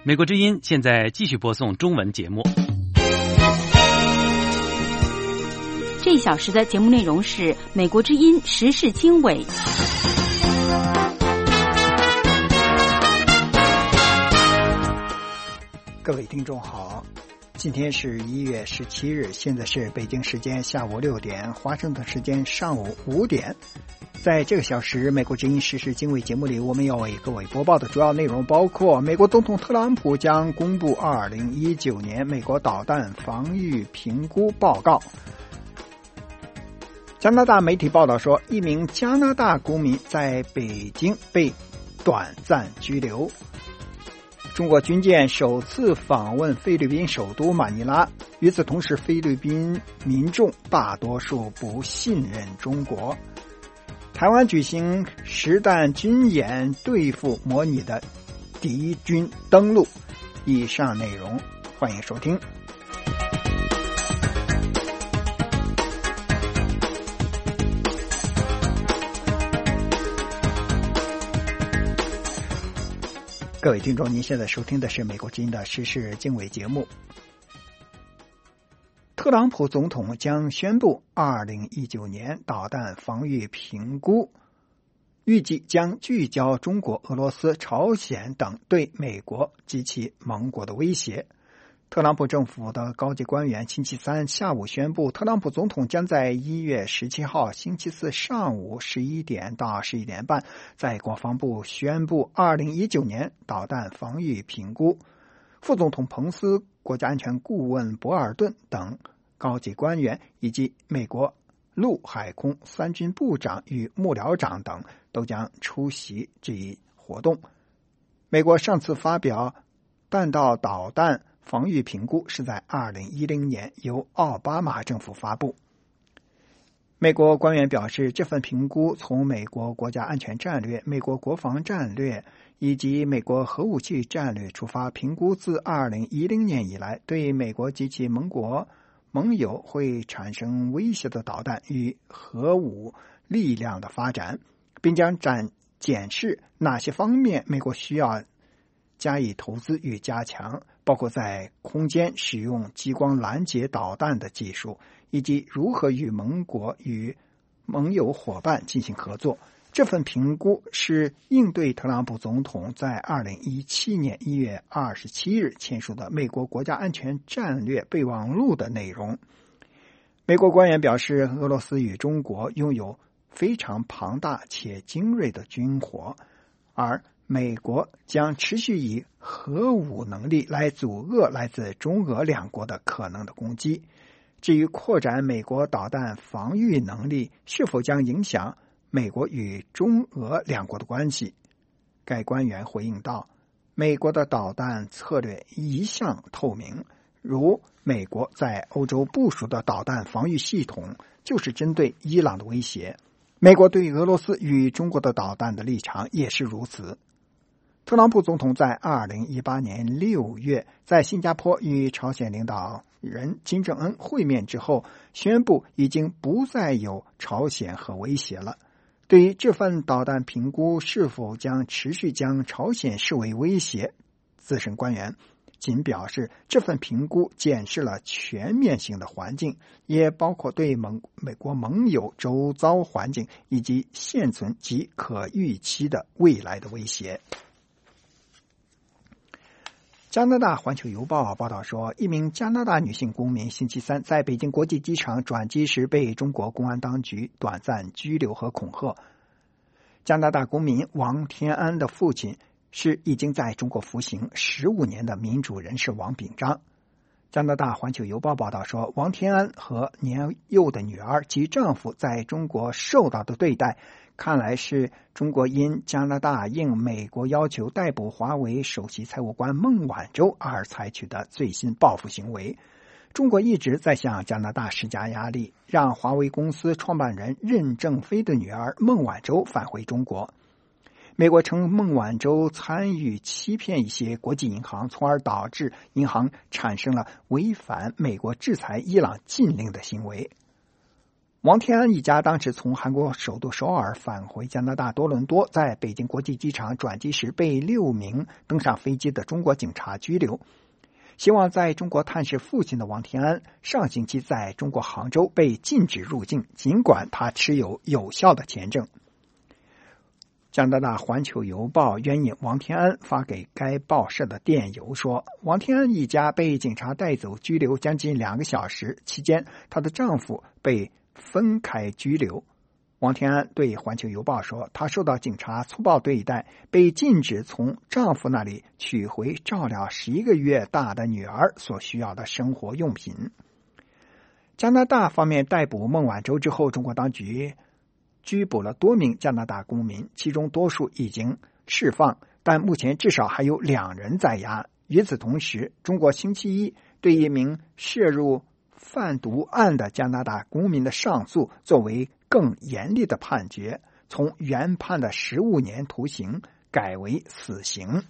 美国之音现在继续播送中文节目。 这一小时的节目内容是美国之音时事经纬。 各位听众好，今天是1月17日，现在是北京时间下午6点，华盛顿时间上午5点。在这个小时美国之音时事经纬节目里，我们要为各位播报的主要内容包括：美国总统特朗普将公布2019年美国导弹防御评估报告；加拿大媒体报道说，一名加拿大公民在北京被短暂拘留；中国军舰首次访问菲律宾首都马尼拉，与此同时，菲律宾民众大多数不信任中国；台湾举行实弹军演对付模拟的敌军登陆。以上内容欢迎收听。各位听众，您现在收听的是美国之音的时事经纬节目。特朗普总统将宣布2019年导弹防御评估，预计将聚焦中国、俄罗斯、朝鲜等对美国及其盟国的威胁。特朗普政府的高级官员星期三下午宣布，特朗普总统将在1月17号星期四上午11点到11点半在国防部宣布2019年导弹防御评估。副总统彭斯、国家安全顾问博尔顿等高级官员以及美国陆海空三军部长与幕僚长等都将出席这一活动。美国上次发表弹道导弹防御评估是在2010年由奥巴马政府发布。美国官员表示，这份评估从美国国家安全战略、美国国防战略以及美国核武器战略出发，评估自2010年以来对美国及其盟友会产生威胁的导弹与核武力量的发展，并将检视哪些方面美国需要加以投资与加强，包括在空间使用激光拦截导弹的技术，以及如何与盟国与盟友伙伴进行合作。这份评估是应对特朗普总统在2017年1月27日签署的美国国家安全战略备忘录的内容。美国官员表示，俄罗斯与中国拥有非常庞大且精锐的军火，而美国将持续以核武能力来阻遏来自中俄两国的可能的攻击。至于扩展美国导弹防御能力是否将影响美国与中俄两国的关系，该官员回应道，美国的导弹策略一向透明，如美国在欧洲部署的导弹防御系统就是针对伊朗的威胁，美国对俄罗斯与中国的导弹的立场也是如此。特朗普总统在2018年6月在新加坡与朝鲜领导人金正恩会面之后，宣布已经不再有朝鲜核威胁了。对于这份导弹评估是否将持续将朝鲜视为威胁，资深官员仅表示，这份评估检视了全面性的环境，也包括对美国盟友周遭环境以及现存及可预期的未来的威胁。加拿大环球邮报报道说，一名加拿大女性公民星期三在北京国际机场转机时被中国公安当局短暂拘留和恐吓。加拿大公民王天安的父亲是已经在中国服刑15年的民主人士王炳章。加拿大环球邮报报道说，王天安和年幼的女儿及丈夫在中国受到的对待，看来是中国因加拿大应美国要求逮捕华为首席财务官孟晚舟而采取的最新报复行为。中国一直在向加拿大施加压力，让华为公司创办人任正非的女儿孟晚舟返回中国。美国称孟晚舟参与欺骗一些国际银行，从而导致银行产生了违反美国制裁伊朗禁令的行为。 王天安一家当时从韩国首都首尔返回加拿大多伦多，在北京国际机场转机时被6名登上飞机的中国警察拘留。希望在中国探视父亲的王天安上星期在中国杭州被禁止入境，尽管他持有有效的签证。加拿大环球邮报援引王天安发给该报社的电邮说，王天安一家被警察带走拘留将近2个小时，期间她的丈夫被分开拘留。王天安对环球邮报说，她受到警察粗暴对待，被禁止从丈夫那里取回照料11个月大的女儿所需要的生活用品。加拿大方面逮捕孟晚舟之后，中国当局拘捕了多名加拿大公民，其中多数已经释放，但目前至少还有2人在押。与此同时，中国星期一对一名涉入贩毒案的加拿大公民的上诉作为更严厉的判决，从原判的15年徒刑改为死刑。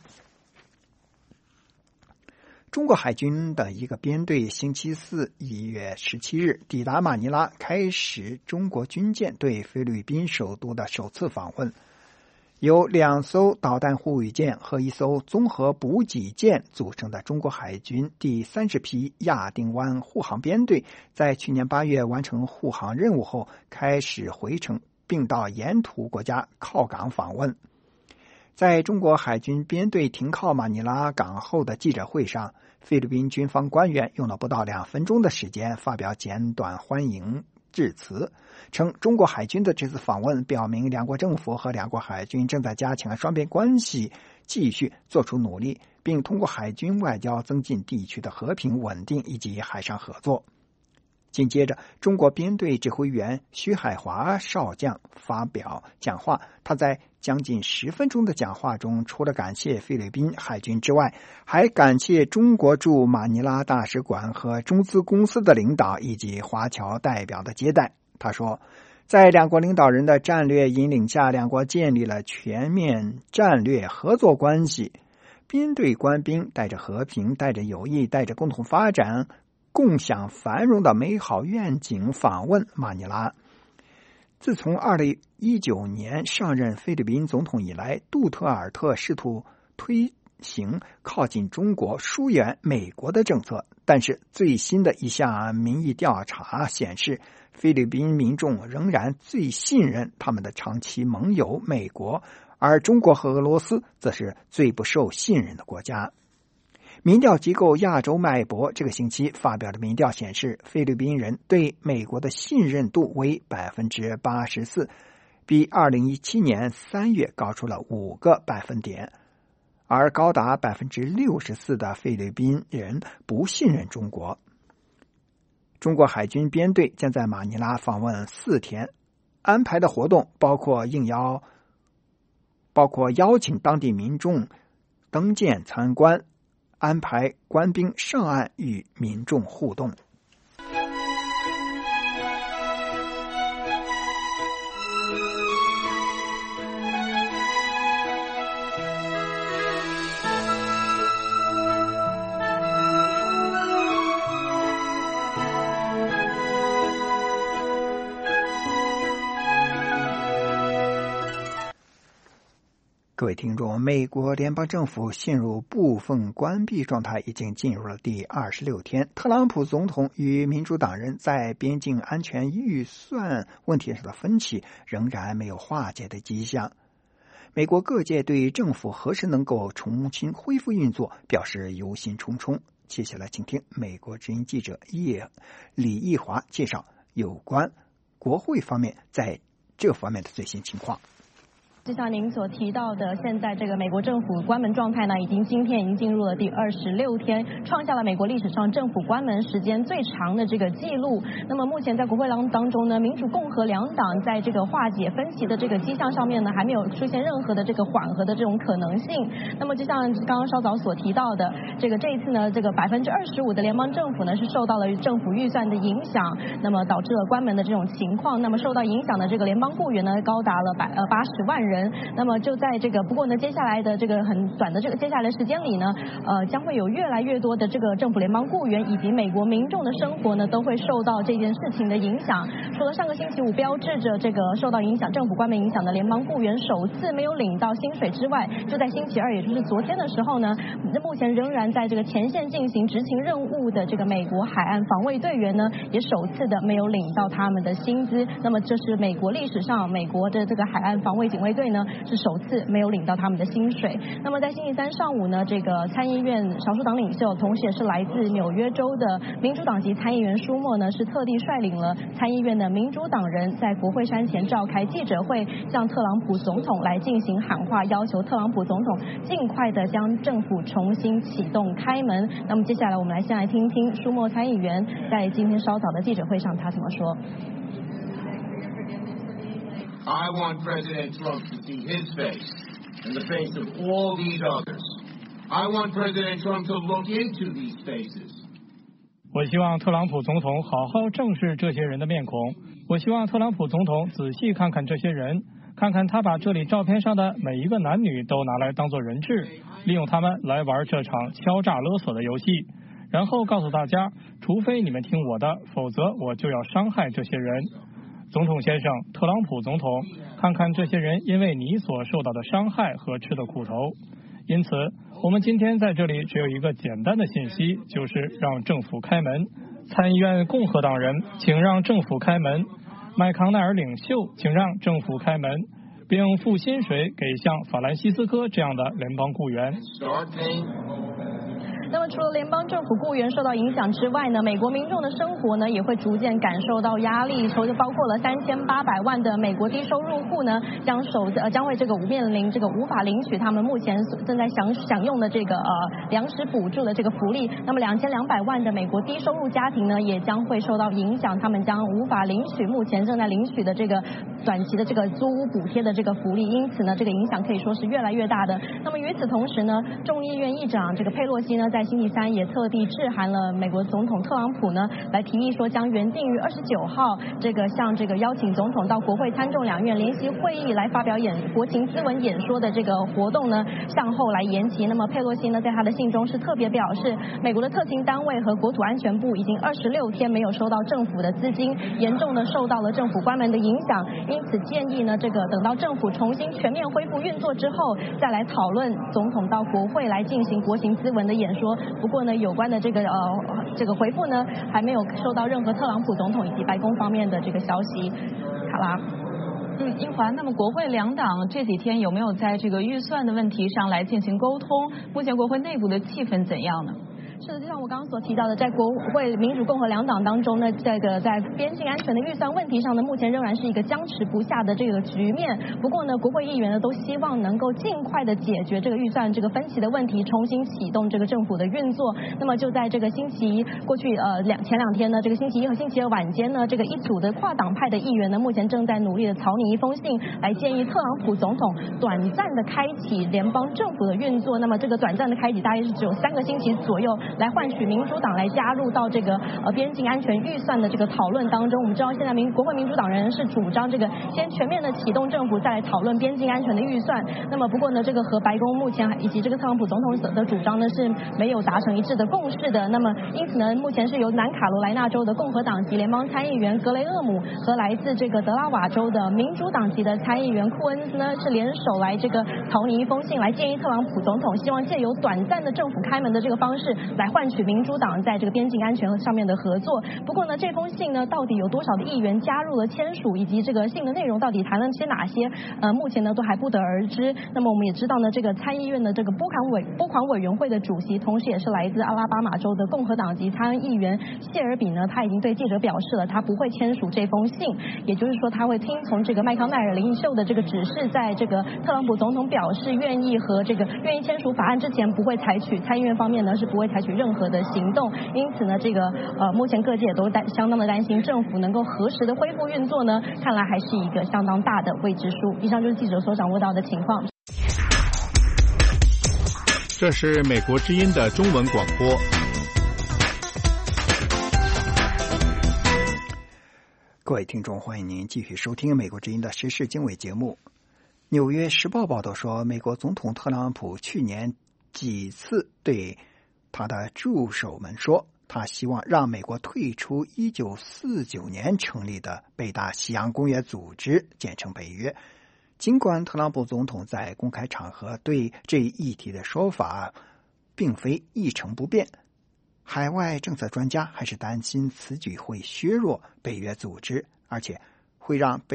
中国海军的一个编队星期四1月17日抵达马尼拉，开始中国军舰对菲律宾首都的首次访问。由2艘导弹护卫舰和1艘综合补给舰组成的中国海军第30批亚丁湾护航编队，在去年8月完成护航任务后，开始回程，并到沿途国家靠港访问。在中国海军编队停靠马尼拉港后的记者会上，菲律宾军方官员用了不到2分钟的时间发表简短欢迎致辞，称中国海军的这次访问表明两国政府和两国海军正在加强双边关系，继续做出努力，并通过海军外交增进地区的和平稳定以及海上合作。紧接着，中国编队指挥员徐海华少将发表讲话，他在将近10分钟的讲话中，除了感谢菲律宾海军之外，还感谢中国驻马尼拉大使馆和中资公司的领导以及华侨代表的接待。他说，在两国领导人的战略引领下，两国建立了全面战略合作关系。编队官兵带着和平、带着友谊、带着共同发展、共享繁荣的美好愿景访问马尼拉。自从2019年上任菲律宾总统以来，杜特尔特试图推行靠近中国、疏远美国的政策，但是最新的一项民意调查显示，菲律宾民众仍然最信任他们的长期盟友美国，而中国和俄罗斯则是最不受信任的国家。民调机构亚洲脉搏这个星期发表的民调显示，菲律宾人对美国的信任度为 84%， 比2017年3月高出了5个百分点，而高达 64% 的菲律宾人不信任中国。中国海军编队将在马尼拉访问4天，安排的活动包括邀请当地民众登舰参观，安排官兵上岸与民众互动。各位听众，美国联邦政府陷入部分关闭状态已经进入了第26天。特朗普总统与民主党人在边境安全预算问题上的分歧仍然没有化解的迹象。美国各界对政府何时能够重新恢复运作表示忧心忡忡。接下来请听美国之音记者李义华介绍有关国会方面在这方面的最新情况。 就像您所提到的，现在这个美国政府关门状态呢，今天已经进入了第26天，创下了美国历史上政府关门时间最长的这个记录。那么目前在国会当中呢，民主共和两党在这个化解分歧的这个迹象上面呢，还没有出现任何的这个缓和的这种可能性。那么就像刚刚稍早所提到的，这一次呢，这个 25% 的联邦政府呢是受到了政府预算的影响，那么导致了关门的这种情况。那么受到影响的这个联邦雇员呢，高达了80万人。 人。那么就在这个不过呢，接下来的这个很短的这个接下来的时间里呢，将会有越来越多的这个政府联邦雇员以及美国民众的生活呢，都会受到这件事情的影响。除了上个星期五标志着这个受到影响政府关门影响的联邦雇员首次没有领到薪水之外，就在星期二，也就是昨天的时候呢，目前仍然在这个前线进行执勤任务的这个美国海岸防卫队员呢，也首次的没有领到他们的薪资。那么这是美国历史上美国的这个海岸防卫警卫队呢，是首次没有领到他们的薪水。那么在星期三上午呢，这个参议院少数党领袖，同时也是来自纽约州的民主党籍参议员舒默呢，是特地率领了参议院的民主党人在国会山前召开记者会，向特朗普总统来进行喊话，要求特朗普总统尽快的将政府重新启动开门。那么接下来我们先来听听舒默参议员在今天稍早的记者会上他怎么说。 I want President Trump to see his face in the face of all these others. I want President Trump to look into these faces. 我希望特朗普总统好好正视这些人的面孔。我希望特朗普总统仔细看看这些人，看看他把这里照片上的每一个男女都拿来当作人质，利用他们来玩这场敲诈勒索的游戏，然后告诉大家，除非你们听我的，否则我就要伤害这些人。总统先生，特朗普总统，看看这些人因为你所受到的伤害和吃的苦头。因此我们今天在这里只有一个简单的信息，就是让政府开门。参议院共和党人，请让政府开门；麦康奈尔领袖，请让政府开门，并付薪水给像法兰西斯科这样的联邦雇员。 那么除了联邦政府雇员受到影响之外呢，美国民众的生活呢也会逐渐感受到压力，就包括了3800万的美国低收入户呢将会这个面临这个无法领取他们目前正在享用的这个粮食补助的这个福利。那么2200万的美国低收入家庭呢也将会受到影响，他们将无法领取目前正在领取的这个短期的这个租屋补贴的这个福利，因此呢这个影响可以说是越来越大的。那么与此同时呢，众议院议长这个佩洛西呢在星期三也特地致函了美国总统特朗普呢，来提议说将原定于29号这个向这个邀请总统到国会参众两院联席会议来发表国情咨文演说的这个活动呢向后来延期。那么佩洛西呢在他的信中是特别表示，美国的特勤单位和国土安全部已经26天没有收到政府的资金，严重的受到了政府关门的影响，因此建议呢这个等到政府重新全面恢复运作之后再来讨论总统到国会来进行国情咨文的演说。不过呢有关的这个回复呢还没有收到任何特朗普总统以及白宫方面的这个消息。卡拉。 英华，那么国会两党这几天有没有在这个预算的问题上来进行沟通？目前国会内部的气氛怎样呢？ 是的，就像我刚刚所提到的，在国会民主共和两党当中呢，这个在边境安全的预算问题上呢，目前仍然是一个僵持不下的这个局面。不过呢，国会议员呢都希望能够尽快的解决这个预算这个分歧的问题，重新启动这个政府的运作。那么就在这个过去前两天呢，这个星期一和星期二晚间呢，这个一组的跨党派的议员呢，目前正在努力的草拟一封信，来建议特朗普总统短暂的开启联邦政府的运作。那么这个短暂的开启大约是只有3个星期左右，来换取民主党来加入到这个边境安全预算的这个讨论当中。我们知道现在国会民主党人是主张这个先全面的启动政府，再来讨论边境安全的预算。那么不过呢，这个和白宫目前以及这个特朗普总统的主张呢是没有达成一致的共识的。那么因此呢，目前是由南卡罗来纳州的共和党籍联邦参议员格雷厄姆和来自这个德拉瓦州的民主党籍的参议员库恩斯呢是联手来这个草拟一封信，来建议特朗普总统希望借由短暂的政府开门的这个方式来换取民主党在这个边境安全上面的合作。不过呢，这封信呢到底有多少的议员加入了签署，以及这个信的内容到底谈了些哪些，目前呢都还不得而知。那么我们也知道呢，这个参议院的这个拨款委员会的主席，同时也是来自阿拉巴马州的共和党籍参议员谢尔比呢，他已经对记者表示了，他不会签署这封信，也就是说他会听从这个麦康奈尔领袖的这个指示，在这个特朗普总统表示愿意签署法案之前，不会参议院方面呢是不会采取任何的行动。因此呢，这个目前各界也都相当的担心政府能够何时的恢复运作呢？看来还是一个相当大的未知数。以上就是记者所掌握到的情况。 这是美国之音的中文广播。 各位听众，欢迎您继续收听美国之音的时事经纬节目。 纽约时报报道说，美国总统特朗普去年几次对他的助手们说，他希望让美国退出1949年成立的北大西洋公约组织，简称北约。尽管特朗普总统在公开场合对这一议题的说法并非一成不变，海外政策专家还是担心此举会削弱北约组织，而且会让对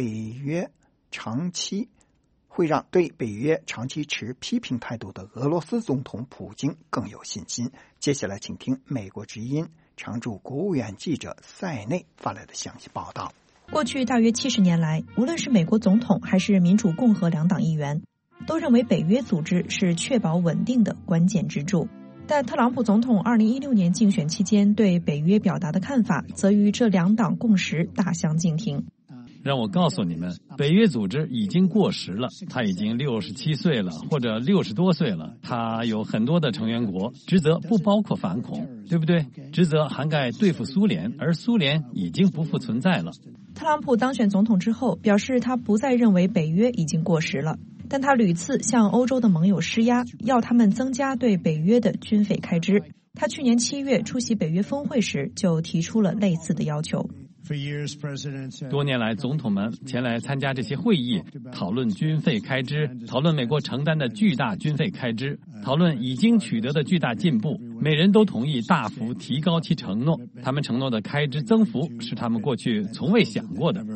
北约长期持批评态度的俄罗斯总统普京更有信心。接下来请听美国之音常驻国务院记者塞内发来的详细报道。 过去大约70年来，无论是美国总统还是民主共和两党议员，都认为北约组织是确保稳定的关键支柱。但特朗普总统2016年竞选期间对北约表达的看法，则与这两党共识大相径庭。 让我告诉你们，北约组织已经过时了，他已经67岁了，或者60多岁了。他有很多的成员国，职责不包括反恐，对不对？职责涵盖对付苏联，而苏联已经不复存在了。 特朗普当选总统之后，表示他不再认为北约已经过时了，但他屡次向欧洲的盟友施压，要他们增加对北约的军费开支。他去年7月出席北约峰会时就提出了类似的要求。 多年来，总统们前来参加这些会议，讨论军费开支，讨论美国承担的巨大军费开支，讨论已经取得的巨大进步。每人都同意大幅提高其承诺，他们承诺的开支增幅是他们过去从未想过的。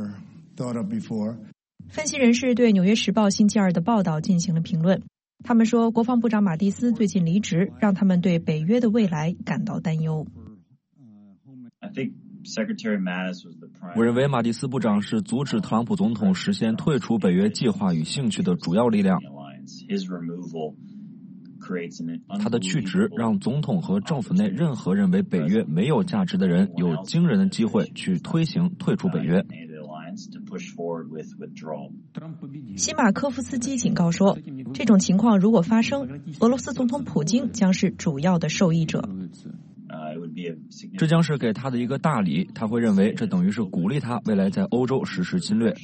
分析人士对《纽约时报》星期二的报道进行了评论，他们说，国防部长马蒂斯最近离职，让他们对北约的未来感到担忧。 我认为马蒂斯部长是阻止特朗普总统实现退出北约计划与兴趣的主要力量。他的去职让总统和政府内任何认为北约没有价值的人有惊人的机会去推行退出北约。 西马科夫斯基警告说，这种情况如果发生，俄罗斯总统普京将是主要的受益者。 这将是给他的一个大礼，他会认为这等于是鼓励他未来在欧洲实施侵略。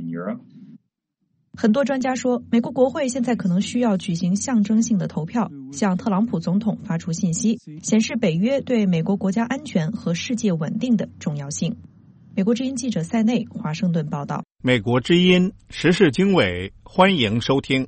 很多专家说，美国国会现在可能需要举行象征性的投票，向特朗普总统发出信息，显示北约对美国国家安全和世界稳定的重要性。美国之音记者塞内，华盛顿报道。 美国之音时事经纬，欢迎收听。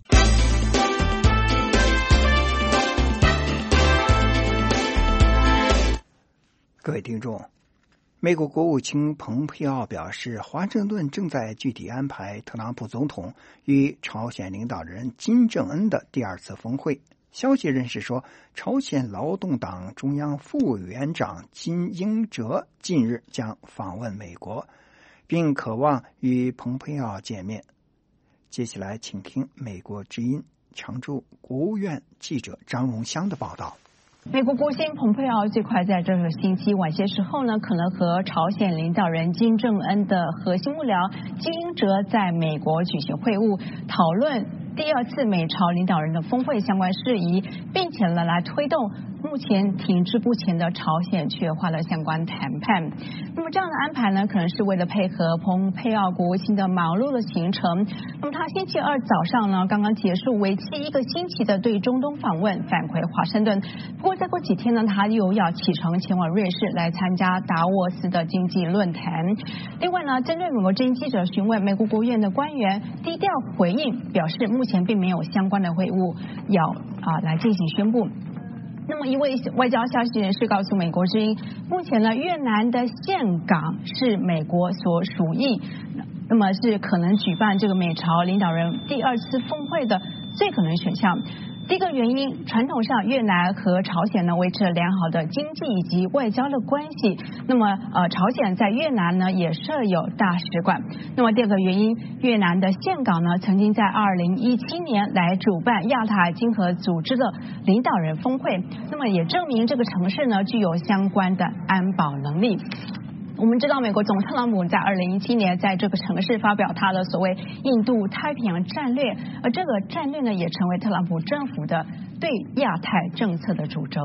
各位听众，美国国务卿蓬佩奥表示，华盛顿正在具体安排特朗普总统与朝鲜领导人金正恩的第二次峰会。消息人士说，朝鲜劳动党中央副委员长金英哲近日将访问美国，并渴望与蓬佩奥见面。接下来请听美国之音常驻国务院记者张荣香的报道。 美国国务卿蓬佩奥最快在这个星期晚些时候呢，可能和朝鲜领导人金正恩的核心幕僚金英哲在美国举行会晤，讨论第二次美朝领导人的峰会相关事宜，并且呢来推动目前停滞不前的朝鲜区域化的相关谈判。那么这样的安排呢，可能是为了配合蓬佩奥国务卿的忙碌的行程。那么他星期二早上呢，刚刚结束为期1个星期的对中东访问，返回华盛顿。不过再过几天呢，他又要启程前往瑞士来参加达沃斯的经济论坛。另外呢，针对美国之音记者询问，美国国务院的官员低调回应，表示目前并没有相关的会晤要来进行宣布。那么一位外交消息人士告诉美国之音，目前呢越南的岘港是美国所属意，那么是可能举办这个美朝领导人第二次峰会的最可能选项。第一个原因，传统上越南和朝鲜呢维持了良好的经济以及外交的关系。那么朝鲜在越南呢也设有大使馆。那么第二个原因，越南的岘港呢曾经在2017年来主办亚太经合组织的领导人峰会，那么也证明这个城市呢具有相关的安保能力。我们知道，美国总统特朗普在2017年在这个城市发表他的所谓印度太平洋战略，而这个战略呢，也成为特朗普政府的对亚太政策的主轴。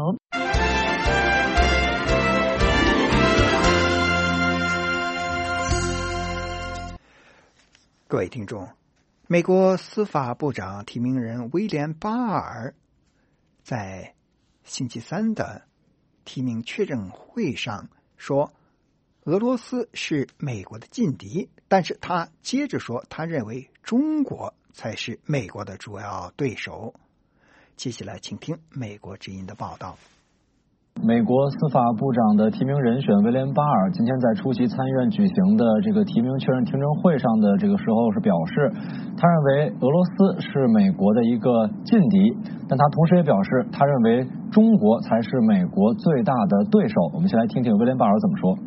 各位听众， 美国司法部长提名人威廉·巴尔在星期三的提名确认会上说，俄罗斯是美国的劲敌，但是他接着说，他认为中国才是美国的主要对手。接下来请听美国之音的报道。 美国司法部长的提名人选威廉·巴尔今天在出席参议院举行的这个提名确认听证会上的这个时候是表示，他认为俄罗斯是美国的一个劲敌，但他同时也表示，他认为中国才是美国最大的对手。我们先来听听威廉·巴尔怎么说。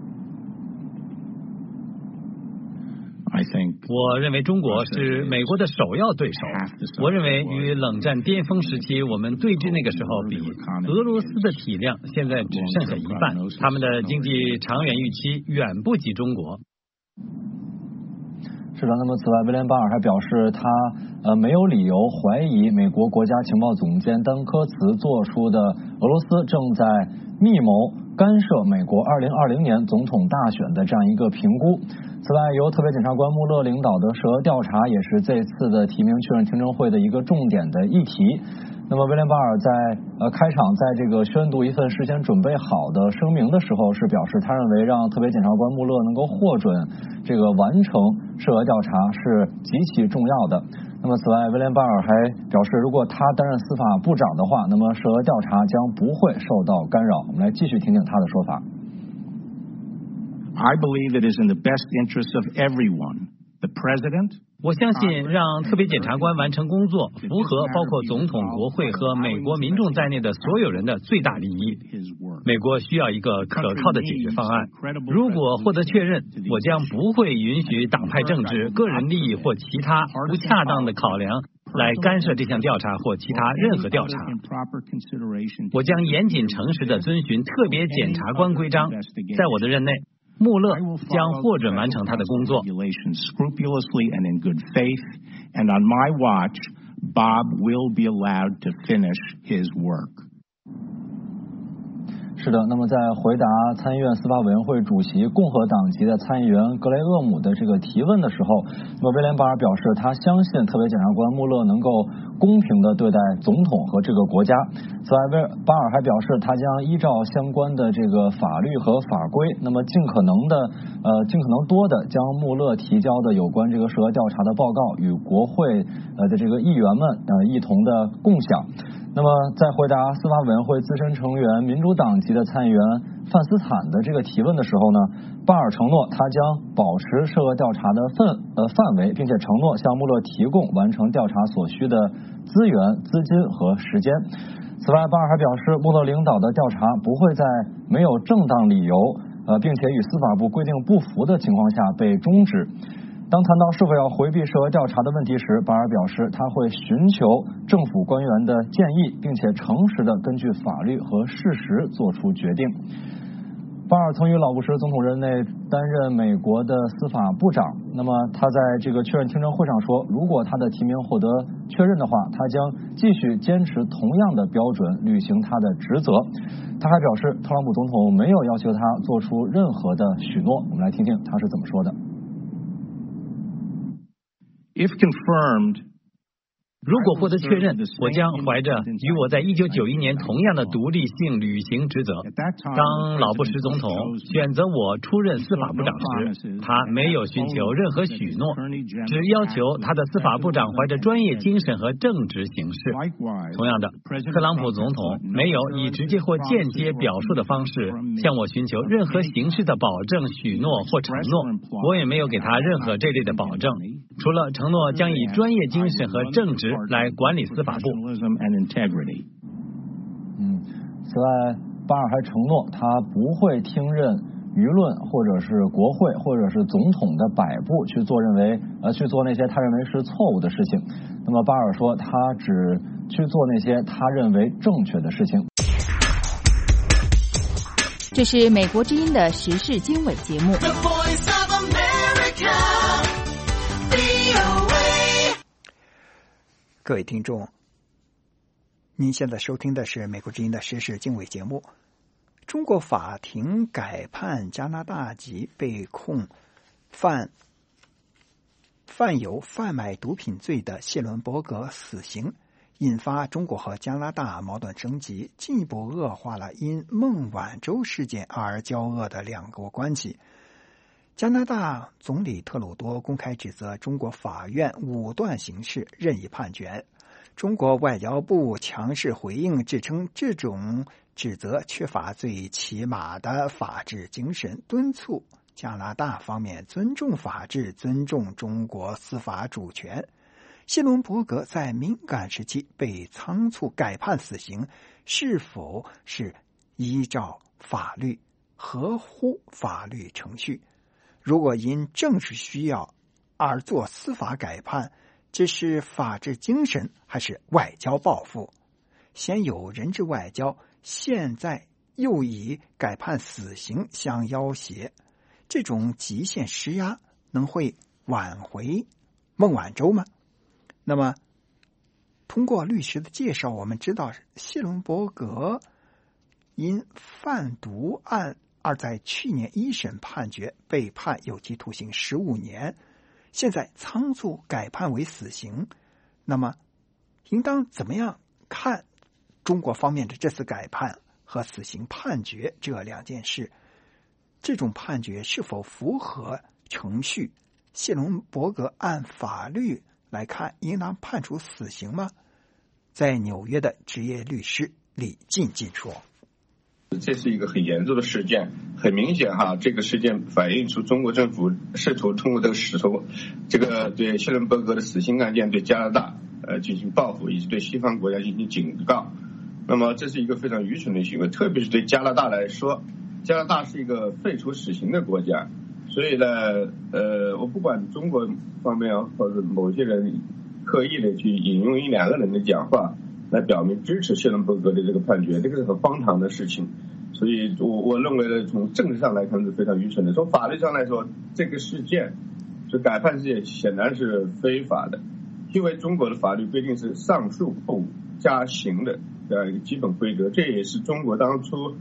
我认为中国是美国的首要对手。我认为与冷战巅峰时期我们对峙那个时候比，俄罗斯的体量现在只剩下一半，他们的经济长远预期远不及中国。 是的，那么此外，威廉·巴尔还表示，他没有理由怀疑美国国家情报总监丹科茨做出的俄罗斯正在密谋干涉美国2020年总统大选的这样一个评估。此外，由特别检察官穆勒领导的涉俄调查也是这次的提名确认听证会的一个重点的议题。那么威廉·巴尔在开场在这个宣读一份事先准备好的声明的时候，是表示他认为让特别检察官穆勒能够获准这个完成涉俄调查是极其重要的。那么此外，威廉·巴尔还表示，如果他担任司法部长的话，那么涉俄调查将不会受到干扰。我们来继续听听他的说法。 I believe it is in the best interest of everyone, the president. 我相信让特别检察官完成工作，符合包括总统、国会和美国民众在内的所有人的最大利益。美国需要一个可靠的解决方案。如果获得确认，我将不会允许党派政治、个人利益或其他不恰当的考量来干涉这项调查或其他任何调查。我将严谨诚实地遵循特别检察官规章，在我的任内，穆勒将获准完成他的工作。 Scrupulously and in good faith, and on my watch, Bob will be allowed to finish his work. 是的，那么在回答参议院司法委员会主席共和党籍的参议员格雷厄姆的这个提问的时候，那么威廉·巴尔表示，他相信特别检察官穆勒能够公平地对待总统和这个国家。此外，巴尔还表示，他将依照相关的这个法律和法规，那么尽可能多的将穆勒提交的有关这个涉俄调查的报告与国会的这个议员们一同的共享。那么在回答司法委员会资深成员民主党籍的参议员范斯坦的这个提问的时候呢，巴尔承诺他将保持涉俄调查的范围，并且承诺向穆勒提供完成调查所需的资源、资金和时间。此外，巴尔还表示，穆勒领导的调查不会在没有正当理由并且与司法部规定不符的情况下被终止。当谈到是否要回避涉俄调查的问题时，巴尔表示他会寻求政府官员的建议，并且诚实地根据法律和事实做出决定。巴尔曾于老布什总统任内担任美国的司法部长，那么他在这个确认听证会上说，如果他的提名获得确认的话，他将继续坚持同样的标准，履行他的职责。他还表示，特朗普总统没有要求他做出任何的许诺。我们来听听他是怎么说的。 If confirmed, 如果获得确认，我将怀着与我在1991年同样的独立性履行职责。当老布什总统选择我出任司法部长时，他没有寻求任何许诺，只要求他的司法部长怀着专业精神和正直行事。同样的，特朗普总统没有以直接或间接表述的方式向我寻求任何形式的保证、许诺或承诺，我也没有给他任何这类的保证，除了承诺将以专业精神和正直来管理司法部。 此外，巴尔还承诺他不会听任舆论或者是国会或者是总统的摆布去做那些他认为是错误的事情。那么巴尔说，他只去做那些他认为正确的事情。 这是美国之音的时事经纬节目。 各位听众，您现在收听的是美国之音的时事经纬节目。中国法庭改判加拿大籍被控犯犯有贩卖毒品罪的谢伦伯格死刑，引发中国和加拿大矛盾升级，进一步恶化了因孟晚舟事件而交恶的两国关系。加拿大总理特鲁多公开指责中国法院武断行事，任意判决。中国外交部强势回应，指称这种指责缺乏最起码的法治精神，敦促加拿大方面尊重法治，尊重中国司法主权。谢伦伯格在敏感时期被仓促改判死刑，是否是依照法律、合乎法律程序？如果因政治需要而做司法改判，这是法治精神还是外交报复？先有人质外交，现在又以改判死刑相要挟，这种极限施压能会挽回孟晚舟吗？那么通过律师的介绍，我们知道谢伦伯格因贩毒案而在去年一审判决被判有期徒刑15年，现在仓促改判为死刑。那么应当怎么样看中国方面的这次改判和死刑判决这两件事？这种判决是否符合程序？谢伦伯格按法律来看应当判处死刑吗？在纽约的职业律师李进说， 这是一个很严重的事件，很明显这个事件反映出中国政府试图通过这个对谢伦伯格的死刑案件对加拿大进行报复，以及对西方国家进行警告。那么这是一个非常愚蠢的行为，特别是对加拿大来说，加拿大是一个废除死刑的国家，所以呢我不管中国方面或者某些人刻意的去引用一两个人的讲话来表明支持谢伦伯格的这个判决，这个是很荒唐的事情。所以我认为呢，从政治上来看是非常愚蠢的，从法律上来说，这个事件这改判事件显然是非法的，因为中国的法律规定是上诉不加刑的这样一个基本规则，这也是中国当初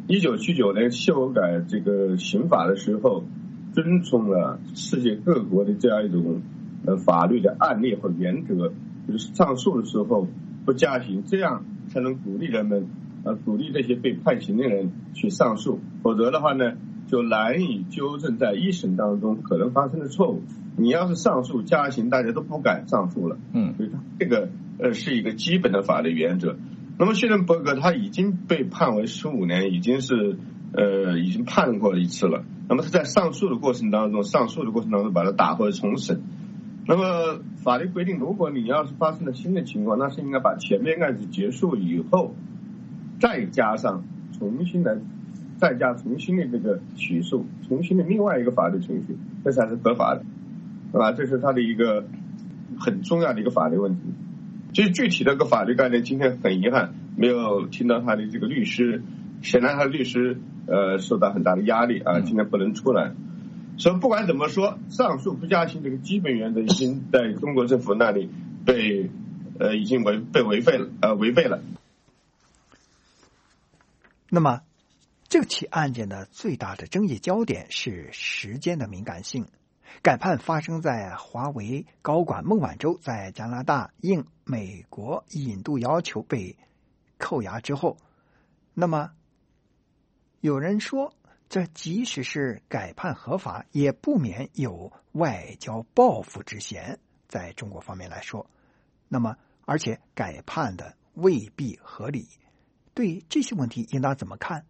1979年修改这个刑法的时候遵从了世界各国的这样一种法律的案例和原则，就是上诉的时候不加刑，这样才能鼓励人们鼓励这些被判刑的人去上诉，否则的话呢就难以纠正在一审当中可能发生的错误。你要是上诉加刑，大家都不敢上诉了。所以这个是一个基本的法律原则。那么谢伦伯格他已经被判为15年，已经判过一次了。那么他在上诉的过程当中把他打回重审。那么法律规定，如果你要是发生了新的情况，那是应该把前面案子结束以后再加重新的这个起诉，重新的另外一个法律程序，这才是合法的，对吧？这是他的一个很重要的一个法律问题。其实具体的一个法律概念，今天很遗憾没有听到他的这个律师，显然他的律师受到很大的压力今天不能出来。所以不管怎么说，上诉不加刑这个基本原则已经在中国政府那里已经被违背了。 那么这起案件的最大的争议焦点是时间的敏感性。改判发生在华为高管孟晚舟在加拿大应美国引渡要求被扣押之后。那么有人说，这即使是改判合法，也不免有外交报复之嫌，在中国方面来说。那么而且改判的未必合理，对这些问题应当怎么看？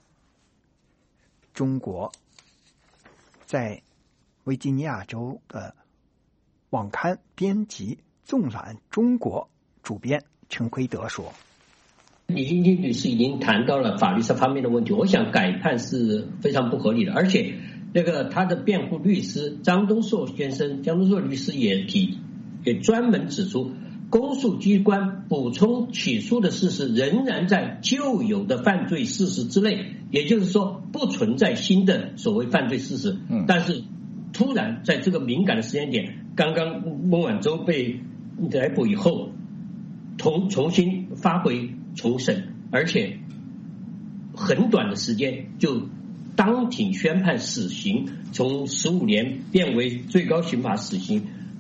中国在维吉尼亚州的网刊编辑纵览中国主编陈奎德说， 李晶晶律师已经谈到了法律这方面的问题，我想改判是非常不合理的，而且他的辩护律师张东硕律师也专门指出，公诉机关补充起诉的事实仍然在旧有的犯罪事实之内，也就是说不存在新的所谓犯罪事实。但是突然在这个敏感的时间点，刚刚孟晚舟被逮捕以后重新发回重审，而且很短的时间就当庭宣判死刑，从15年变为最高刑法死刑。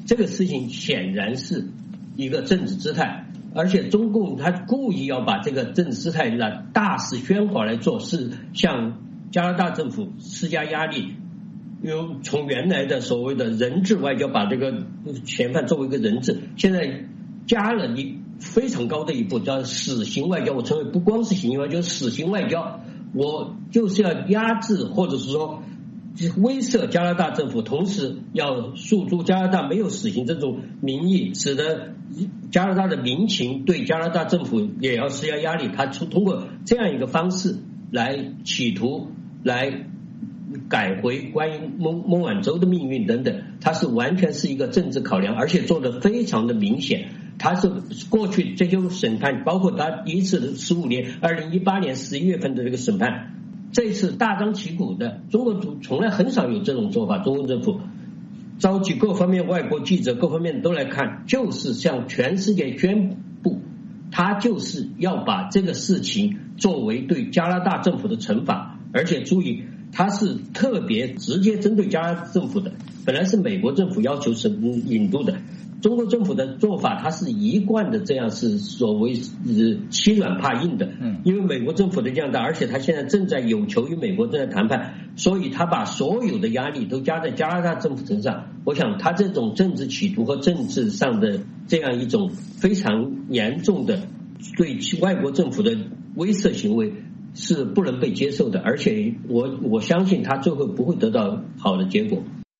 这个事情显然是一个政治姿态，而且中共他故意要把这个政治姿态呢大肆喧哗来做，是向加拿大政府施加压力，由从原来的所谓的人质外交，把这个嫌犯作为一个人质，现在加了非常高的一步，叫死刑外交。我称为不光是刑刑外交，死刑外交。我就是要压制或者是说威慑加拿大政府，同时要诉诸加拿大没有死刑这种名义，使得加拿大的民情对加拿大政府也要施加压力。他通过这样一个方式来企图来改回关于孟晚舟的命运等等，他是完全是一个政治考量，而且做得非常的明显。他是过去这些审判，包括他第一次的15年2018年11月份的这个审判，这次大张旗鼓的，中国从来很少有这种做法。中国政府召集各方面外国记者，各方面都来看，就是向全世界宣布，他就是要把这个事情作为对加拿大政府的惩罚。而且注意，他是特别直接针对加拿大政府的，本来是美国政府要求引渡的，中国政府的做法他是一贯的这样，是所谓欺软怕硬的。因为美国政府的这样的，而且他现在正在有求于美国，正在谈判，所以他把所有的压力都加在加拿大政府身上。我想他这种政治企图和政治上的这样一种非常严重的对外国政府的威慑行为是不能被接受的，而且我相信他最后不会得到好的结果。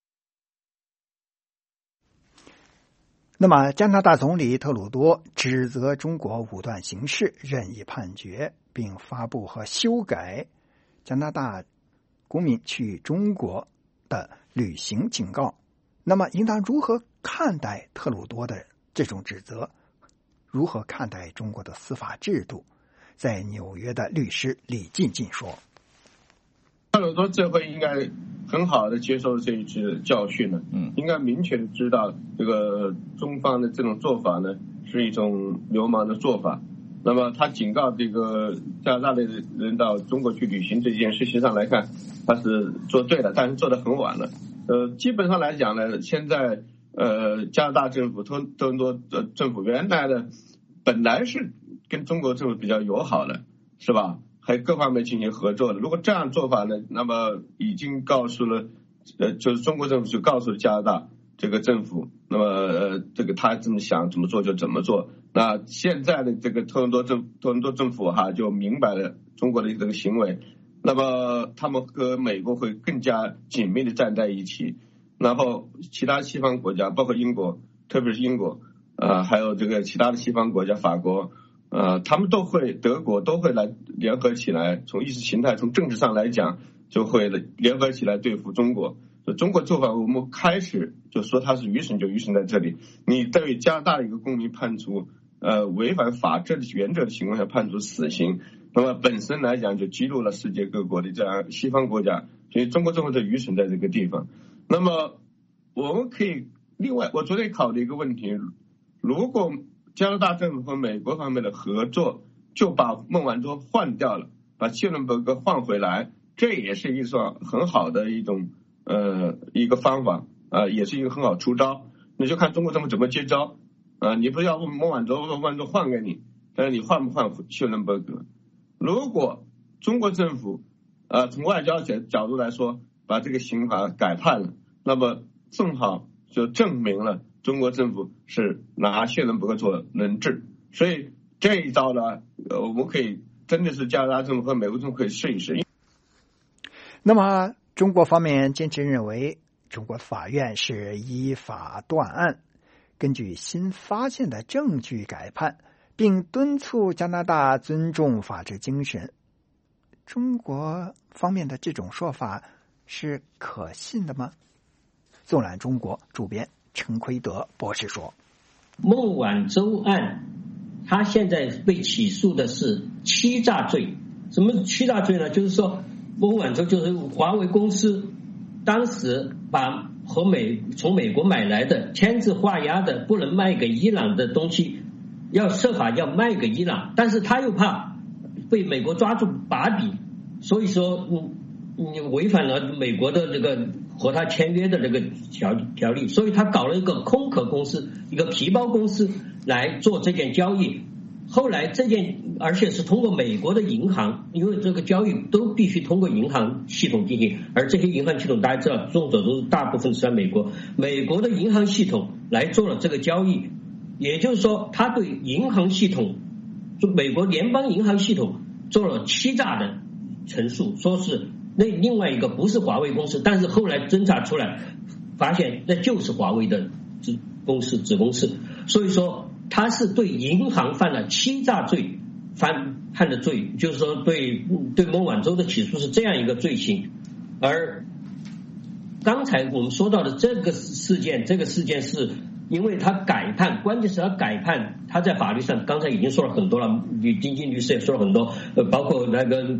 那么，加拿大总理特鲁多指责中国武断行事、任意判决，并发布和修改加拿大公民去中国的旅行警告。那么，应当如何看待特鲁多的这种指责？如何看待中国的司法制度？在纽约的律师李进进说：“ 特鲁多这回应该很好的接受这一次教训了，应该明确的知道这个中方的这种做法呢是一种流氓的做法。那么他警告这个加拿大的人到中国去旅行这件事情上来看，他是做对了，但是做得很晚了。基本上来讲呢，现在加拿大政府多伦多政府原来的本来是跟中国政府比较友好的，是吧？还各方面进行合作的。如果这样做法呢，那么已经告诉了，就是中国政府就告诉了加拿大这个政府，那么这个他这么想怎么做就怎么做。那现在的这个多伦多政府就明白了中国的这个行为，那么他们和美国会更加紧密的站在一起，然后其他西方国家，包括英国，特别是英国，还有这个其他的西方国家，法国。他们德国都会来联合起来，从意识形态、从政治上来讲，就会联合起来对付中国。中国做法，我们开始就说它是愚蠢，就愚蠢在这里。你对加拿大的一个公民判处违反法治的原则的情况下判处死刑，那么本身来讲就激怒了世界各国的这样西方国家，所以中国政府的愚蠢在这个地方。那么我们可以另外，我昨天考虑一个问题，如果加拿大政府和美国方面的合作，就把孟晚舟换掉了，把谢伦伯格换回来，这也是一种很好的一种一个方法，也是一个很好出招。你就看中国政府怎么接招，你不要问孟晚舟换给你，但是你换不换谢伦伯格？如果中国政府从外交角度来说，把这个刑法改判了，那么正好就证明了中国政府是拿谢伦伯格做人质，所以这一招呢，我们可以真的是加拿大政府和美国政府可以试一试。 那么，中国方面坚持认为，中国法院是依法断案，根据新发现的证据改判，并敦促加拿大尊重法治精神。中国方面的这种说法是可信的吗？纵览中国主编陈奎德博士说， 孟晚舟案他现在被起诉的是欺诈罪。什么欺诈罪呢？就是说孟晚舟就是华为公司当时把从美国买来的签字画押的不能卖给伊朗的东西，要设法要卖给伊朗，但是他又怕被美国抓住把柄，所以说你违反了美国的这个和他签约的那个条例，所以他搞了一个空壳公司，一个皮包公司来做这件交易。后来而且是通过美国的银行，因为这个交易都必须通过银行系统进行，而这些银行系统大家知道，重者都大部分是在美国的银行系统来做了这个交易，也就是说，他对银行系统，就美国联邦银行系统做了欺诈的陈述，说是那另外一个不是华为公司，但是后来侦查出来，发现那就是华为的子公司，所以说他是对银行犯了欺诈罪，犯的罪，就是说对孟晚舟的起诉是这样一个罪行。而刚才我们说到的这个事件是因为他改判，关键是他改判，他在法律上刚才已经说了很多了，丁金律师也说了很多，包括那个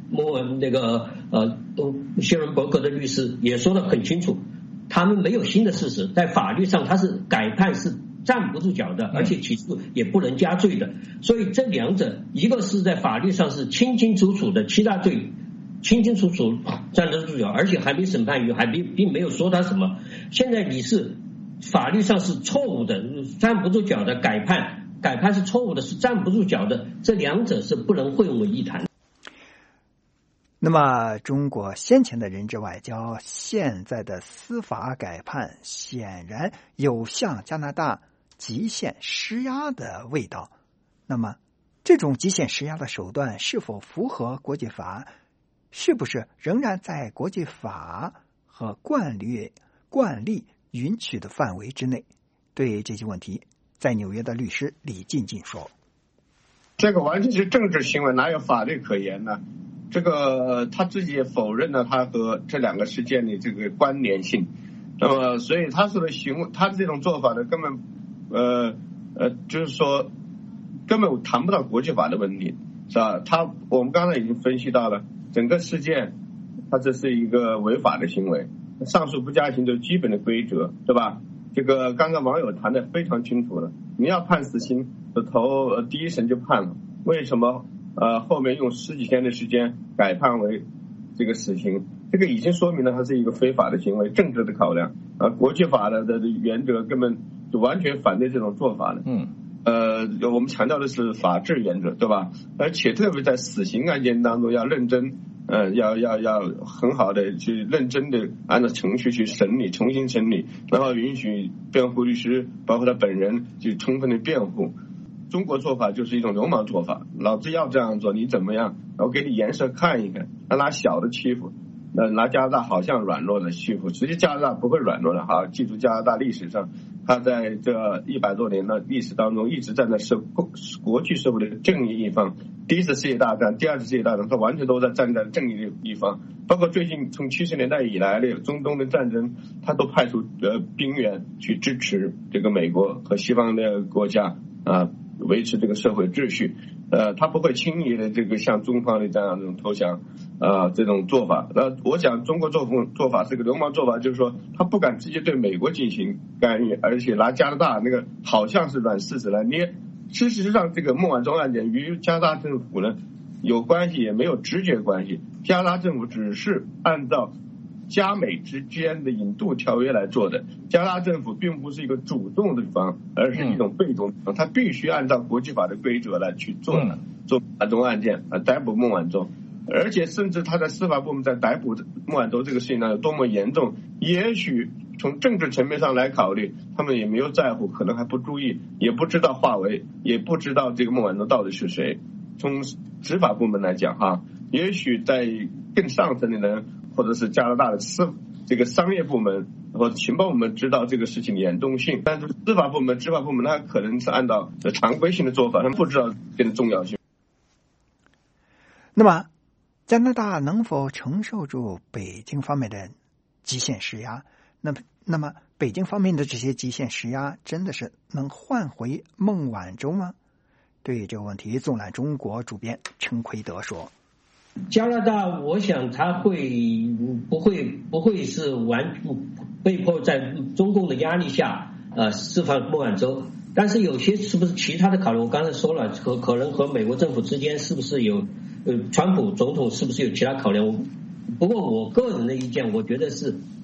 谢伦伯格的律师也说得很清楚，他们没有新的事实，在法律上他是改判是站不住脚的，而且起诉也不能加罪的，所以这两者一个是在法律上是清清楚楚的欺诈罪，清清楚楚站得住脚，而且还没审判还并没有说他什么。现在你是法律上是错误的，站不住脚的改判是错误的，是站不住脚的，这两者是不能混为一谈。 那么中国先前的人质外交，现在的司法改判，显然有向加拿大极限施压的味道。那么这种极限施压的手段是否符合国际法？是不是仍然在国际法和惯例允许的范围之内？对这些问题，在纽约的律师李进进说： 这个完全是政治行为，哪有法律可言呢？这个他自己也否认了他和这两个事件的这个关联性，那么所以他说的行为，他的这种做法呢，根本就是说根本谈不到国际法的问题，是吧？我们刚才已经分析到了整个事件，它这是一个违法的行为，上诉不加刑的基本的规则，对吧？这个刚刚网友谈得非常清楚了，你要判死刑，第一审就判了，为什么后面用十几天的时间改判为这个死刑？这个已经说明了它是一个非法的行为，政治的考量，国际法的原则根本就完全反对这种做法的。我们强调的是法治原则，对吧？而且特别在死刑案件当中要认真，要很好的去认真的按照程序去审理，重新审理，然后允许辩护律师包括他本人去充分的辩护。中国做法就是一种流氓做法，老子要这样做，你怎么样？我给你颜色看一看，拿小的欺负，拿加拿大好像软弱的欺负，实际加拿大不会软弱的哈。记住加拿大历史上，他在这100多年的历史当中，一直站在国际社会的正义一方。第一次世界大战、第二次世界大战，他完全都在站在正义的一方。包括最近从70年代以来的中东的战争，他都派出兵员去支持这个美国和西方的国家维持这个社会秩序，他不会轻易的这个像中方的这样一种投降，这种做法。我讲中国做法是个流氓做法，就是说他不敢直接对美国进行干预，而且拿加拿大那个好像是软柿子来捏。事实上，这个孟晚舟案件与加拿大政府呢有关系，也没有直接关系。加拿大政府只是按照加美之间的引渡条约来做的，加拿大政府并不是一个主动的方，而是一种被动的方，他必须按照国际法的规则来去做晚舟案件，逮捕孟晚舟。而且甚至他在司法部门在逮捕孟晚舟这个事情上有多么严重，也许从政治层面上来考虑，他们也没有在乎，可能还不注意，也不知道华为，也不知道这个孟晚舟到底是谁。从执法部门来讲也许在更上层的人，或者是加拿大的这个商业部门和情报部门知道这个事情的严重性，但是执法部门它可能是按照常规性的做法，他们不知道这个重要性。 那么加拿大能否承受住北京方面的极限施压？那么北京方面的这些极限施压真的是能换回孟晚舟吗？对于这个问题，纵览中国主编陈奎德说： 加拿大我想他不会是被迫在中共的压力下释放孟晚舟，但是有些是不是其他的考虑，我刚才说了，可能和美国政府之间是不是有川普总统是不是有其他考量？不过我个人的意见，我觉得是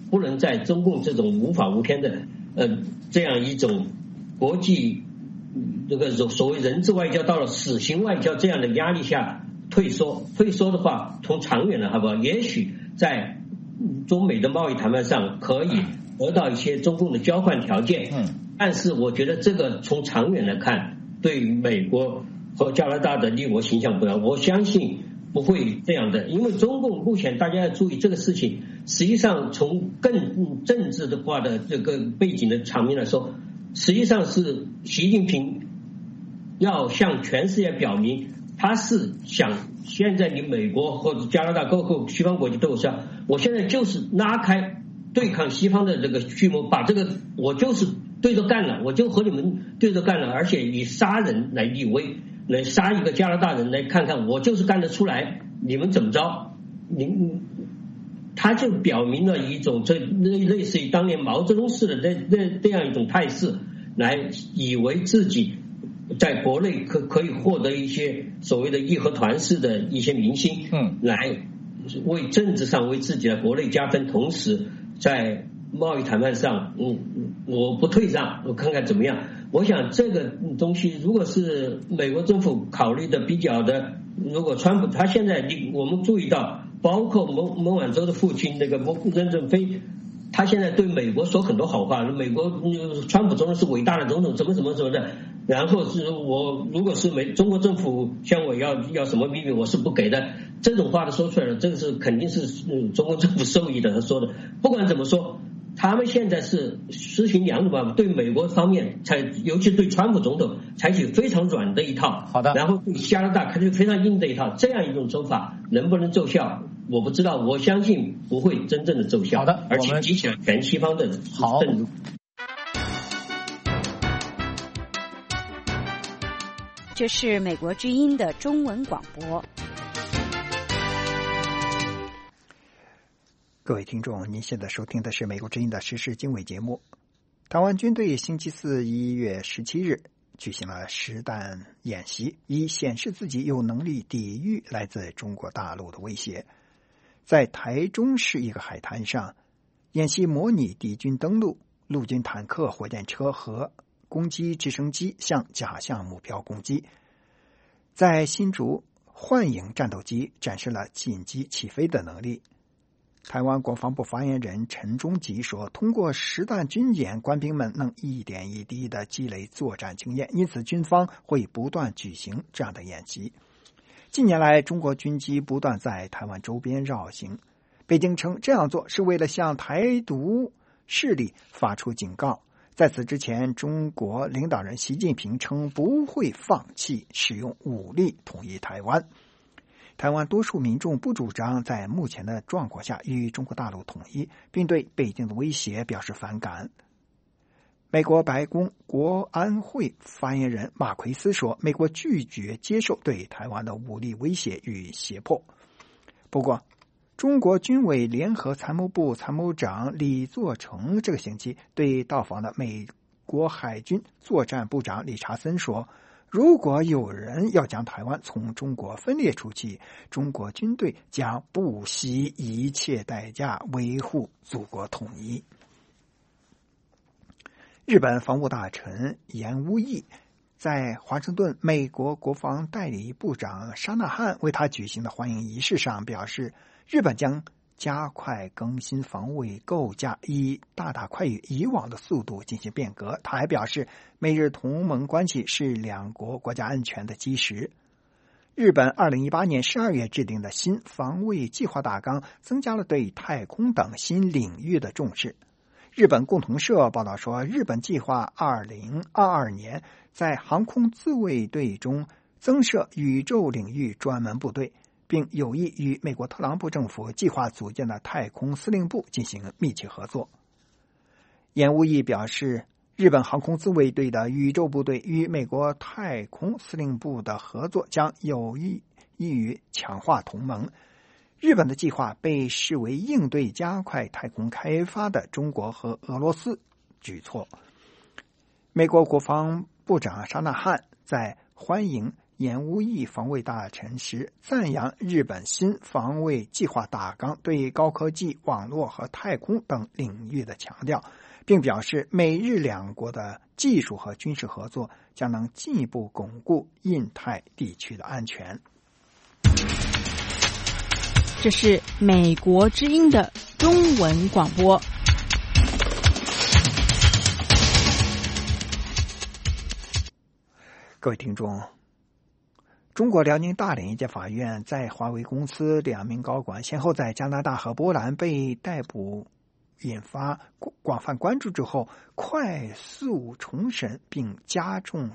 不能在中共这种无法无天的这样一种国际这个所谓人质外交到了死刑外交这样的压力下退缩的话，从长远的好不好？也许在中美的贸易谈判上可以得到一些中共的交换条件，但是我觉得这个从长远来看，对美国和加拿大的立国形象不要，我相信不会这样的，因为中共目前大家要注意这个事情，实际上从更政治的化的这个背景的场面来说，实际上是习近平要向全世界表明，他是想现在你美国或者加拿大各个西方国家都有效，我现在就是拉开对抗西方的这个序幕，把这个我就是对着干了，我就和你们对着干了，而且以杀人来立威，来杀一个加拿大人来看看我就是干得出来，你们怎么着？他就表明了一种这类似于当年毛泽东式的这样一种态势，来以为自己在国内可以获得一些所谓的义和团式的一些明星，来为政治上为自己的国内加分，同时在贸易谈判上，我不退让，我看看怎么样。我想这个东西，如果是美国政府考虑的比较的，如果川普他现在我们注意到，包括孟晚舟的父亲那个任正非，他现在对美国说很多好话，美国川普总统是伟大的总统，怎么的，然后是我如果是中国政府向我要什么秘密，我是不给的，这种话都说出来了，这个是肯定是中国政府受益的，他说的。不管怎么说，他们现在是实行两种办法，对美国方面尤其对川普总统采取非常软的一套，好的，然后对加拿大采取非常硬的一套，这样一种手法能不能奏效？我不知道，我相信不会真正的奏效。好的，而且激起了全西方的愤怒。 这是美国之音的中文广播。 各位听众，您现在收听的是美国之音的时事经纬节目。台湾军队星期四1月17日举行了实弹演习，以显示自己有能力抵御来自中国大陆的威胁。在台中市一个海滩上，演习模拟敌军登陆，陆军坦克、火箭车和攻击直升机向假象目标攻击。在新竹，幻影战斗机展示了紧急起飞的能力。台湾国防部发言人陈忠吉说，通过实弹军演，官兵们能一点一滴地积累作战经验，因此军方会不断举行这样的演习。近年来，中国军机不断在台湾周边绕行，北京称这样做是为了向台独势力发出警告。在此之前，中国领导人习近平称不会放弃使用武力统一台湾。台湾多数民众不主张在目前的状况下与中国大陆统一，并对北京的威胁表示反感。美国白宫国安会发言人马奎斯说，美国拒绝接受对台湾的武力威胁与胁迫。不过，中国军委联合参谋部参谋长李作成这个星期对到访的美国海军作战部长理查森说，如果有人要将台湾从中国分裂出去，中国军队将不惜一切代价维护祖国统一。日本防务大臣岩屋义在华盛顿美国国防代理部长沙纳汉为他举行的欢迎仪式上表示，日本将加快更新防卫构架，以大大快于以往的速度进行变革。他还表示，美日同盟关系是两国国家安全的基石。日本2018年12月制定的新防卫计划大纲增加了对太空等新领域的重视。日本共同社报道说，日本计划2022年在航空自卫队中增设宇宙领域专门部队，并有意与美国特朗普政府计划组建的太空司令部进行密切合作。岩屋义表示，日本航空自卫队的宇宙部队与美国太空司令部的合作将有益于强化同盟。日本的计划被视为应对加快太空开发的中国和俄罗斯举措。美国国防部长沙纳汉在欢迎岩屋义防卫大臣时，赞扬日本新防卫计划大纲对高科技、网络和太空等领域的强调，并表示美日两国的技术和军事合作将能进一步巩固印太地区的安全。 这是美国之音的中文广播。 各位听众，中国辽宁大连一家法院在华为公司2名高管先后在加拿大和波兰被逮捕，引发广泛关注之后，快速重审并加重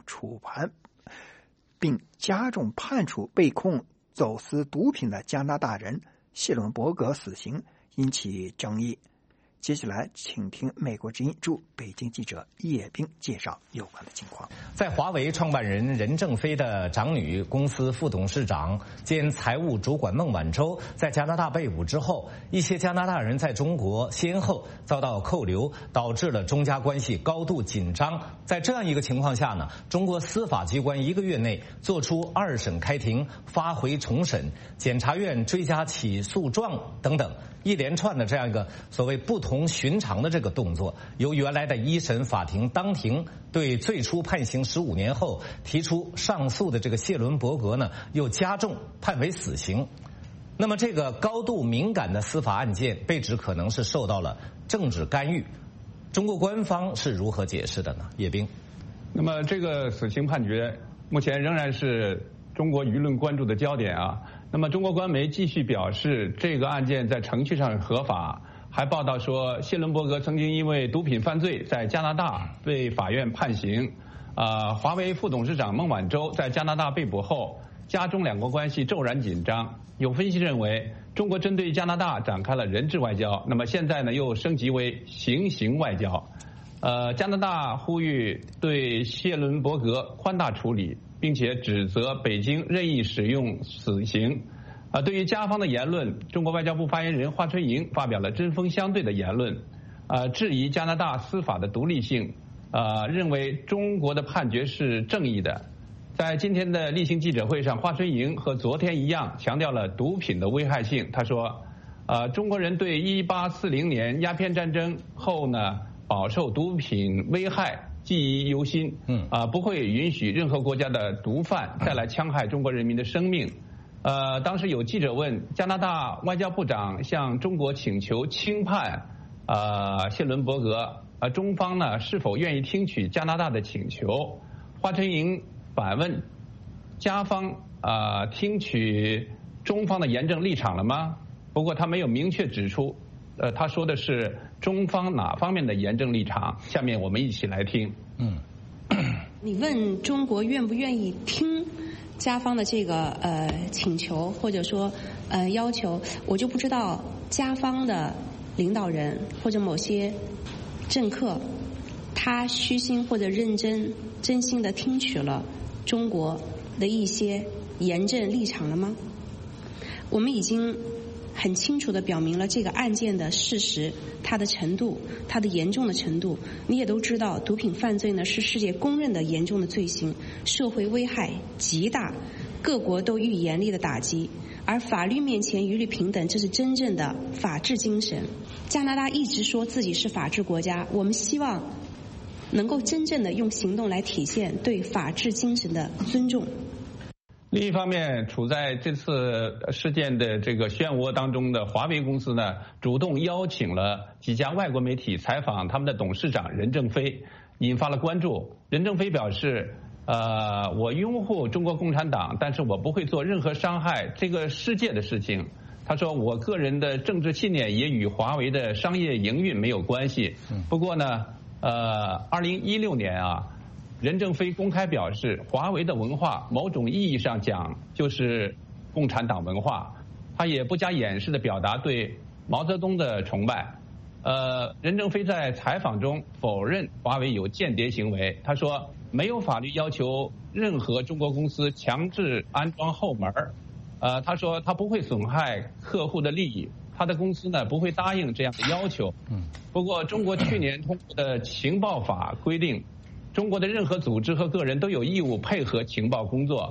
判处被控走私毒品的加拿大人谢伦伯格死刑，引起争议。接下来请听美国之音驻北京记者叶冰介绍有关的情况。 在华为创办人任正非的长女、公司副董事长兼财务主管孟晚舟在加拿大被捕之后，一些加拿大人在中国先后遭到扣留，导致了中加关系高度紧张。在这样一个情况下呢，中国司法机关1个月内做出2审开庭、发回重审、检察院追加起诉状等等一连串的这样一个所谓不同寻常的这个动作，由原来的1审法庭当庭对最初判刑15年后提出上诉的这个谢伦伯格呢，又加重判为死刑。那么这个高度敏感的司法案件被指可能是受到了政治干预，中国官方是如何解释的呢？叶冰。 那么这个死刑判决目前仍然是中国舆论关注的焦点啊。那么中国官媒继续表示，这个案件在程序上合法，还报道说谢伦伯格曾经因为毒品犯罪在加拿大被法院判刑。华为副董事长孟晚舟在加拿大被捕后，加中两国关系骤然紧张。有分析认为，中国针对加拿大展开了人质外交，那么现在呢又升级为行外交。加拿大呼吁对谢伦伯格宽大处理，并且指责北京任意使用死刑。对于加方的言论，中国外交部发言人华春莹发表了针锋相对的言论，质疑加拿大司法的独立性，认为中国的判决是正义的。在今天的例行记者会上，华春莹和昨天一样强调了毒品的危害性。他说，中国人对1840年鸦片战争后呢饱受毒品危害记忆犹新，不会允许任何国家的毒贩再来戕害中国人民的生命。当时有记者问加拿大外交部长向中国请求轻判谢伦伯格，中方呢是否愿意听取加拿大的请求？华春莹反问加方听取中方的严正立场了吗？不过他没有明确指出，他说的是中方哪方面的严正立场？下面我们一起来听。 你问中国愿不愿意听加方的这个请求或者说要求，我就不知道加方的领导人或者某些政客，他虚心或者真心的听取了中国的一些严正立场了吗？我们已经很清楚地表明了这个案件的事实，它的程度，它的严重的程度。你也都知道，毒品犯罪呢是世界公认的严重的罪行，社会危害极大，各国都予以严厉的打击。而法律面前一律平等，这是真正的法治精神。加拿大一直说自己是法治国家，我们希望能够真正的用行动来体现对法治精神的尊重。 另一方面，处在这次事件的这个漩涡当中的华为公司呢，主动邀请了几家外国媒体采访他们的董事长任正非，引发了关注。任正非表示，我拥护中国共产党，但是我不会做任何伤害这个世界的事情。他说，我个人的政治信念也与华为的商业营运没有关系。不过呢，2016年任正非公开表示，华为的文化某种意义上讲就是共产党文化。他也不加掩饰地表达对毛泽东的崇拜。任正非在采访中否认华为有间谍行为。他说，没有法律要求任何中国公司强制安装后门。他说他不会损害客户的利益，他的公司呢不会答应这样的要求。不过，中国去年通过的情报法规定，中国的任何组织和个人都有义务配合情报工作。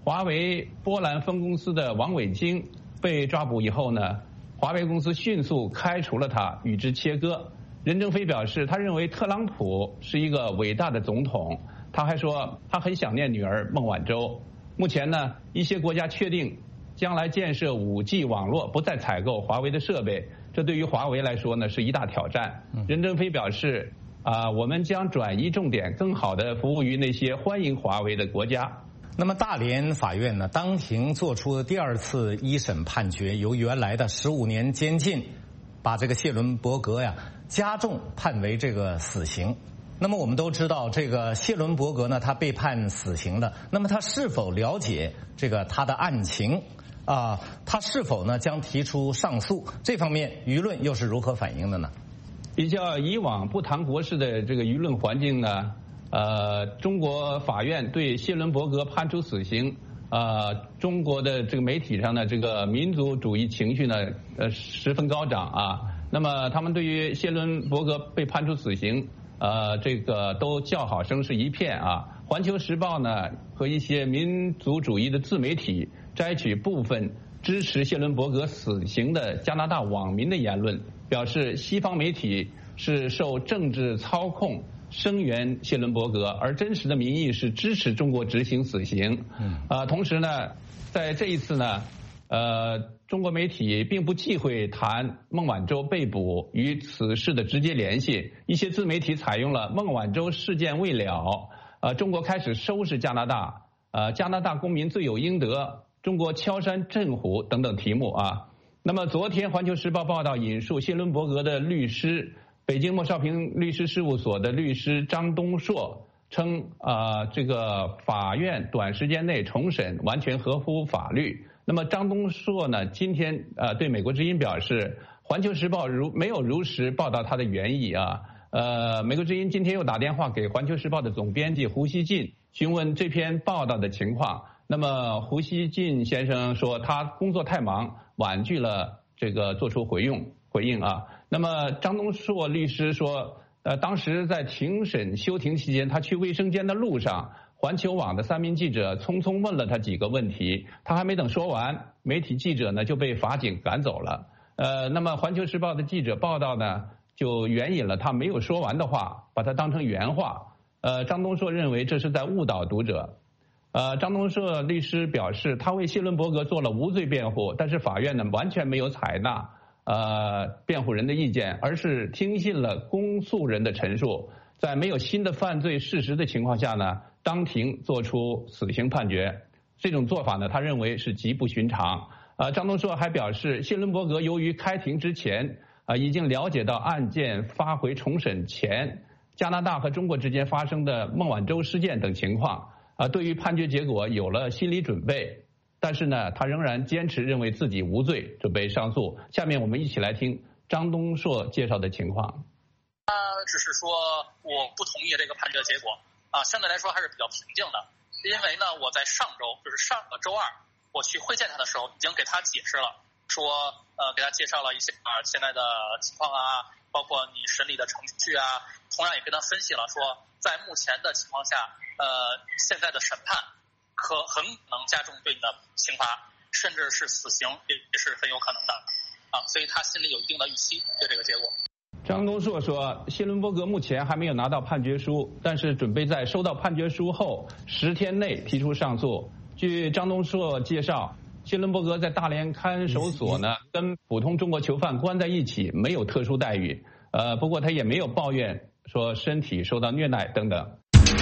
华为波兰分公司的王伟京被抓捕以后呢，华为公司迅速开除了他，与之切割。任正非表示，他认为特朗普是一个伟大的总统。他还说，他很想念女儿孟晚舟。目前呢，一些国家确定将来建设5G 网络，不再采购华为的设备，这对于华为来说呢是一大挑战。任正非表示，我们将转移重点，更好地服务于那些欢迎华为的国家。 那么大连法院呢，当庭作出第2次一审判决，由原来的15年监禁，把这个谢伦伯格呀加重判为这个死刑。那么我们都知道，这个谢伦伯格呢，他被判死刑了。那么他是否了解这个他的案情他是否呢将提出上诉？这方面舆论又是如何反应的呢？ 比较以往不谈国事的这个舆论环境呢，中国法院对谢伦伯格判处死刑，中国的这个媒体上的这个民族主义情绪呢，十分高涨啊。那么他们对于谢伦伯格被判处死刑，这个都叫好声势一片啊。环球时报呢和一些民族主义的自媒体摘取部分支持谢伦伯格死刑的加拿大网民的言论，表示西方媒体是受政治操控声援谢伦伯格，而真实的民意是支持中国执行死刑。同时呢，在这一次呢，中国媒体并不忌讳谈孟晚舟被捕与此事的直接联系，一些自媒体采用了孟晚舟事件未了，中国开始收拾加拿大，加拿大公民罪有应得，中国敲山震虎等等题目啊。那么昨天环球时报报道引述谢伦伯格的律师，北京莫少平律师事务所的律师张东硕称，这个法院短时间内重审完全合乎法律。那么张东硕呢，今天对美国之音表示，环球时报没有如实报道他的原意啊。美国之音今天又打电话给环球时报的总编辑胡锡进，询问这篇报道的情况。那么胡锡进先生说，他工作太忙，婉拒了这个做出回应啊。那么张东硕律师说，当时在庭审休庭期间，他去卫生间的路上，环球网的3名记者匆匆问了他几个问题，他还没等说完，媒体记者呢就被法警赶走了。那么环球时报的记者报道呢，就援引了他没有说完的话，把它当成原话。张东硕认为这是在误导读者。张东硕律师表示，他为谢伦伯格做了无罪辩护，但是法院呢完全没有采纳辩护人的意见，而是听信了公诉人的陈述，在没有新的犯罪事实的情况下呢，当庭作出死刑判决。这种做法呢，他认为是极不寻常。张东硕还表示，谢伦伯格由于开庭之前已经了解到案件发回重审前加拿大和中国之间发生的孟晚舟事件等情况，对于判决结果有了心理准备。但是呢，他仍然坚持认为自己无罪，准备上诉。下面我们一起来听张东硕介绍的情况。 他只是说我不同意这个判决结果相对来说还是比较平静的。因为呢，我在上周，就是上个周二，我去会见他的时候，已经给他解释了，说给他介绍了一些现在的情况包括你审理的程序同样也跟他分析了，说在目前的情况下，现在的审判很可能加重对你的刑罚，甚至是死刑也是很有可能的所以他心里有一定的预期对这个结果。 张东硕说，谢伦伯格目前还没有拿到判决书，但是准备在收到判决书后10天内提出上诉。据张东硕介绍，谢伦伯格在大连看守所呢，跟普通中国囚犯关在一起，没有特殊待遇。不过他也没有抱怨说身体受到虐待等等。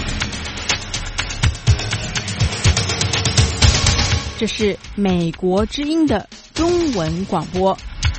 这是美国之音的中文广播。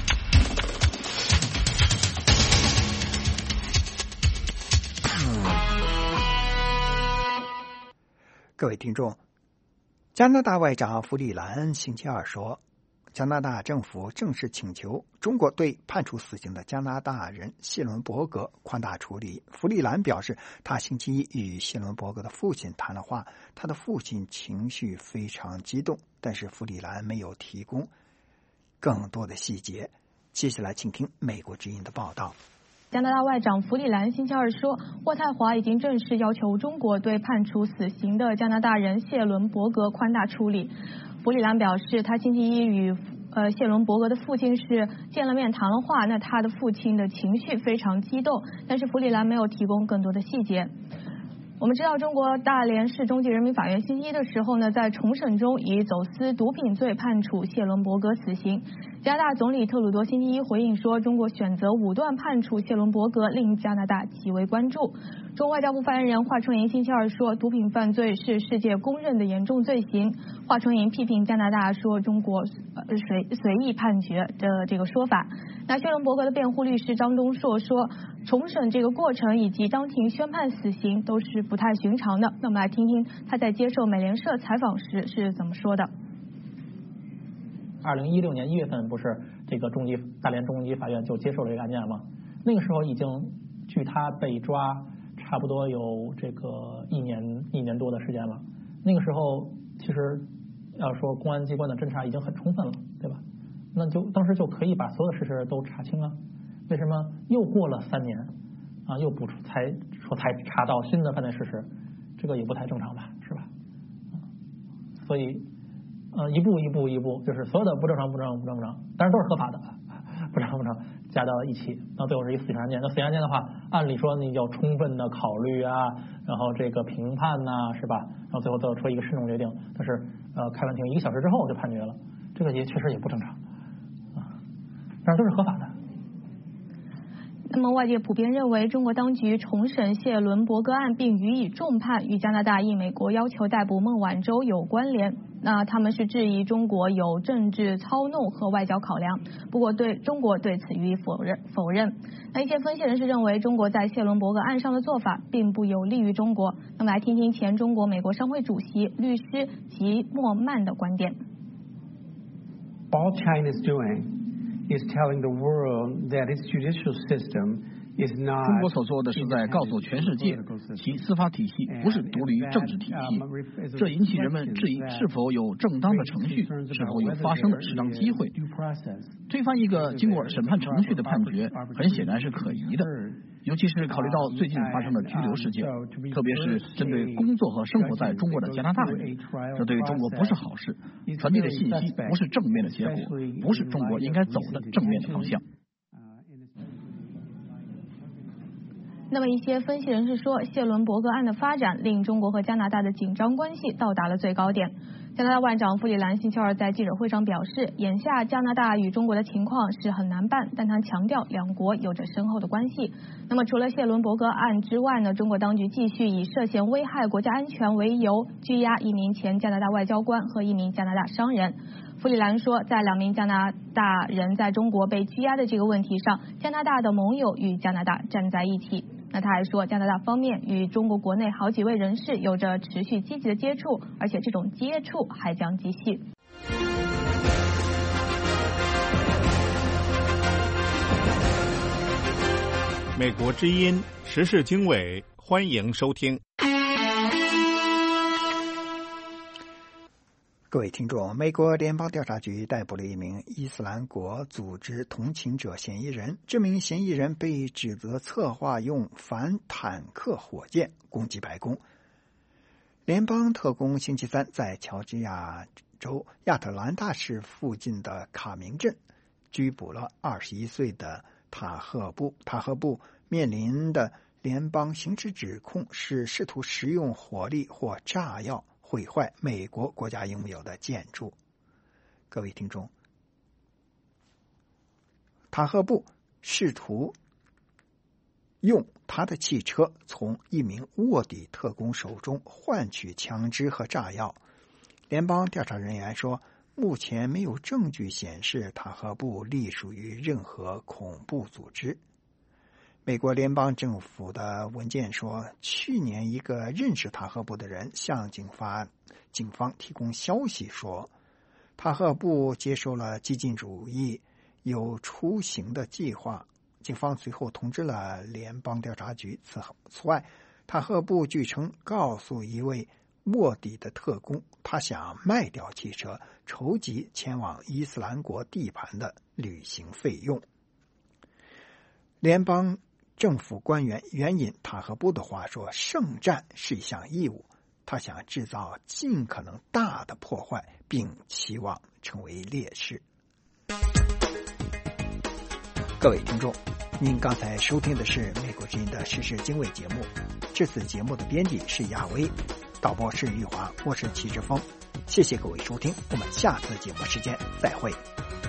各位听众，加拿大外长弗里兰星期二说，加拿大政府正式请求中国对判处死刑的加拿大人谢伦伯格宽大处理。弗里兰表示，他星期一与谢伦伯格的父亲谈了话，他的父亲情绪非常激动，但是弗里兰没有提供更多的细节。接下来请听美国之音的报道。 加拿大外长弗里兰星期二说，渥太华已经正式要求中国对判处死刑的加拿大人谢伦伯格宽大处理。弗里兰表示，他星期一与谢伦伯格的父亲是见了面谈了话，那他的父亲的情绪非常激动，但是弗里兰没有提供更多的细节。我们知道，中国大连市中级人民法院星期一的时候呢，在重审中以走私毒品罪判处谢伦伯格死刑。加拿大总理特鲁多星期一回应说，中国选择武断判处谢伦伯格，令加拿大极为关注。中国外交部发言人华春莹星期二说，毒品犯罪是世界公认的严重罪行。华春莹批评加拿大说中国随意判决的这个说法。那谢伦伯格的辩护律师张东硕说，重审这个过程以及当庭宣判死刑都是不太寻常的。那我们来听听他在接受美联社采访时是怎么说的。 2016年1月份，不是这个大连中级法院就接受了这个案件吗？那个时候已经距他被抓差不多有这个一年多的时间了。那个时候其实要说公安机关的侦查已经很充分了，对吧？那就当时就可以把所有的事实都查清了。为什么又过了3年啊，又才查到新的犯罪事实？这个也不太正常吧，是吧？所以一步，就是所有的不正常，当然都是合法的，不正常加到一起，到最后是一死刑案件。那死刑案件的话，按理说你要充分的考虑啊，然后这个评判呐，是吧？然后最后做出一个慎重决定。但是开完庭1个小时之后就判决了，这个也确实也不正常啊，但是都是合法的。 那么外界普遍认为，中国当局重审谢伦伯格案并予以重判，与加拿大应美国要求逮捕孟晚舟有关联。那他们是质疑中国有政治操弄和外交考量，不过中国对此予以否认。那一些分析人士认为，中国在谢伦伯格案上的做法并不有利于中国。那么来听听前中国美国商会主席律师吉莫曼的观点。 All China is doing is telling the world that its judicial system is not. 中国所做的是在告诉全世界，其司法体系不是独立于政治体系，这引起人们质疑是否有正当的程序，是否有发生的适当机会。推翻一个经过审判程序的判决，很显然是可疑的。尤其是考虑到最近发生的拘留事件，特别是针对工作和生活在中国的加拿大人，这对中国不是好事，传递的信息不是正面的结果，不是中国应该走的正面的方向。 那么一些分析人士说，谢伦伯格案的发展令中国和加拿大的紧张关系到达了最高点。加拿大外长弗里兰星期二在记者会上表示，眼下加拿大与中国的情况是很难办，但他强调两国有着深厚的关系。那么除了谢伦伯格案之外呢，中国当局继续以涉嫌危害国家安全为由拘押1名前加拿大外交官和1名加拿大商人。弗里兰说，在2名加拿大人在中国被拘押的这个问题上，加拿大的盟友与加拿大站在一起。那他还说，加拿大方面与中国国内好几位人士有着持续积极的接触，而且这种接触还将继续。 美国之音时事经纬，欢迎收听。 各位听众，美国联邦调查局逮捕了一名伊斯兰国组织同情者嫌疑人。这名嫌疑人被指责策划用反坦克火箭攻击白宫。联邦特工星期三在乔治亚州亚特兰大市附近的卡明镇拘捕了21岁的塔赫布。塔赫布面临的联邦刑事指控是试图使用火力或炸药毁坏美国国家拥有的建筑。各位听众，塔赫布试图用他的汽车从一名卧底特工手中换取枪支和炸药。联邦调查人员说，目前没有证据显示塔赫布隶属于任何恐怖组织。美国联邦政府的文件说，去年一个认识塔赫布的人向警方提供消息说，塔赫布接受了激进主义有出行的计划。警方随后通知了联邦调查局。此外，塔赫布据称告诉一位卧底的特工，他想卖掉汽车，筹集前往伊斯兰国地盘的旅行费用。联邦政府官员援引塔赫布的话说，圣战是一项义务，他想制造尽可能大的破坏，并期望成为烈士。各位听众，您刚才收听的是美国之音的时事经纬节目，这次节目的编辑是亚威，导播是玉华，我是齐志峰。谢谢各位收听，我们下次节目时间再会。